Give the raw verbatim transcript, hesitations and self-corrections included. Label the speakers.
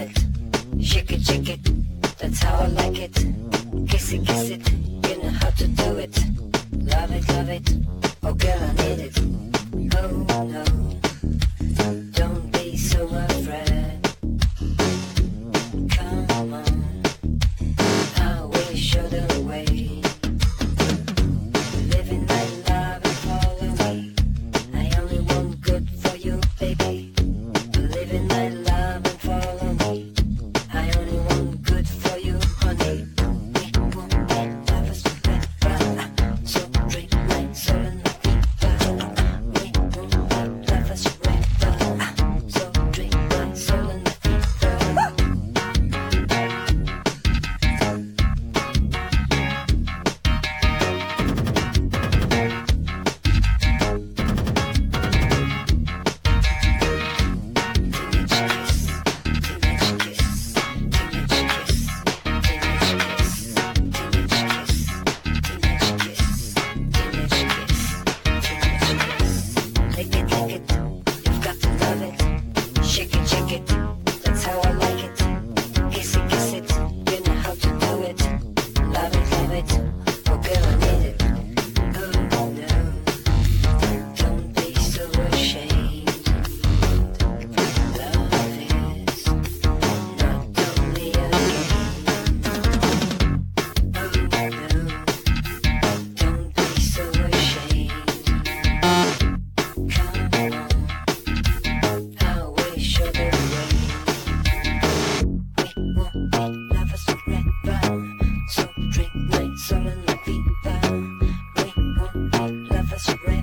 Speaker 1: it, shake it, shake it, that's how I like it. Kiss it, kiss it, you know how to do it. Love it, love it, oh girl I need it. Oh no, don't be so afraid. Come on, I will show the way. Living my love and follow me. I only want good for you, baby. Living my love and follow me. I only want good for you, honey. We won't let lovers forever. So drink my soul and my fever. We won't let lovers forever. So drink my soul and my fever. Love us forever.